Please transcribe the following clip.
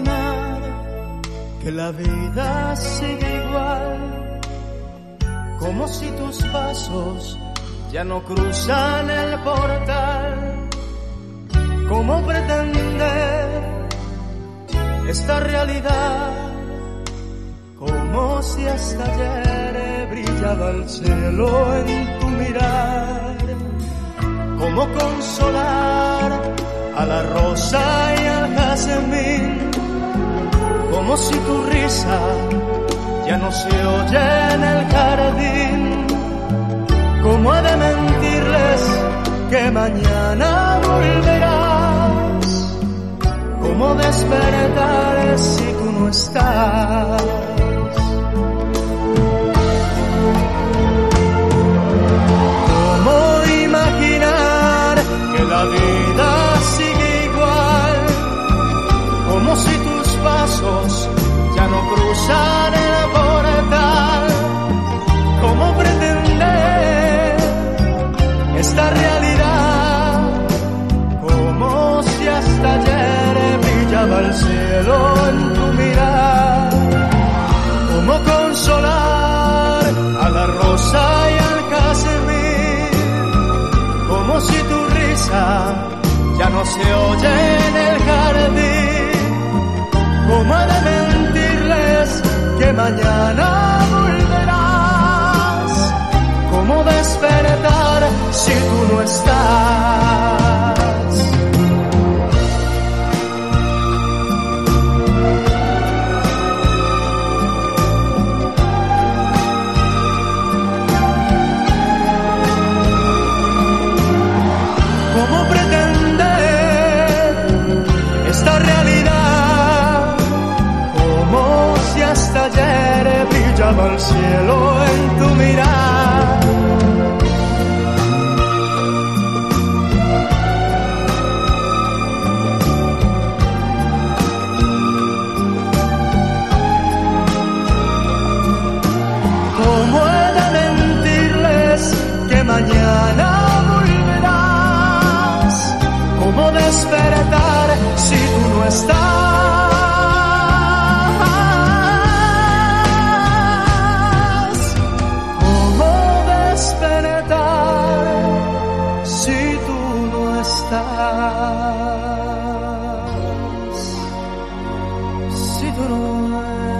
imaginar que la vida sigue igual, como si tus pasos ya no cruzan el portal. ¿Cómo pretender esta realidad? Como si hasta ayer brillaba el cielo en tu mirar. ¿Cómo consolar a la rosa y al jazmín? Como si tu risa ya no se oye en el jardín. ¿Cómo he de mentirles que mañana volverás? ¿Cómo despertar si tú no estás? ¿Cómo imaginar que la vida sigue igual, como si tus pasos ya no cruzan el portal? ¿Cómo pretender esta realidad, como si hasta ayer brillaba el cielo en tu mirar? ¿Cómo consolar a la rosa y al jazmín? Como si tu risa ya no se oye en el jardín. ¿Cómo he de mentirles que mañana volverás? ¿Cómo despertar si tú no estás? ¿Cómo pretender esta realidad, como si hasta ayer brillaba el cielo en tu mirar? ¿Cómo he de mentirles que mañana volverás? ¿Cómo despertar si tú no estás? ¿Cómo despertar si tú no estás? Si tú no estás.